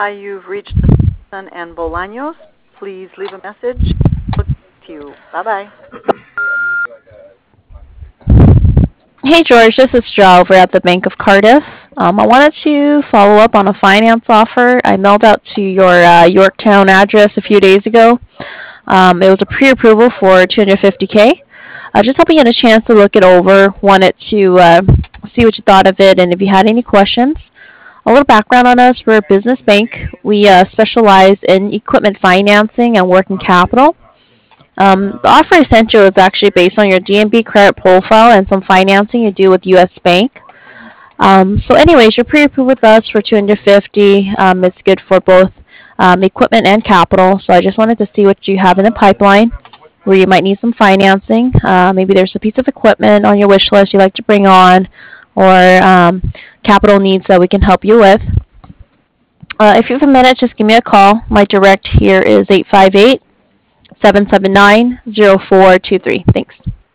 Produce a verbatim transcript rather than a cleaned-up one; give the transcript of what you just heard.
Hi, you've reached Susan and Bolaños. Please leave a message. Look to you. Bye-bye. Hey George, this is Joe over at the Bank of Cardiff. Um, I wanted to follow up on a finance offer I mailed out to your uh, Yorktown address a few days ago. Um, it was a pre-approval for two hundred fifty K. Uh, just hoping you had a chance to look it over. Wanted to uh, see what you thought of it and if you had any questions. A little background on us: we're a business bank. We uh, specialize in equipment financing and working capital. Um, the offer I sent you is actually based on your D N B credit profile and some financing you do with U S Bank. Um, so anyways, you're pre-approved with us for two hundred fifty. Um, it's good for both um, equipment and capital. So I just wanted to see what you have in the pipeline where you might need some financing. Uh, maybe there's a piece of equipment on your wish list you'd like to bring on, or um, capital needs that we can help you with. Uh, if you have a minute, just give me a call. My direct here is eight five eight, seven seven nine, zero four two three. Thanks.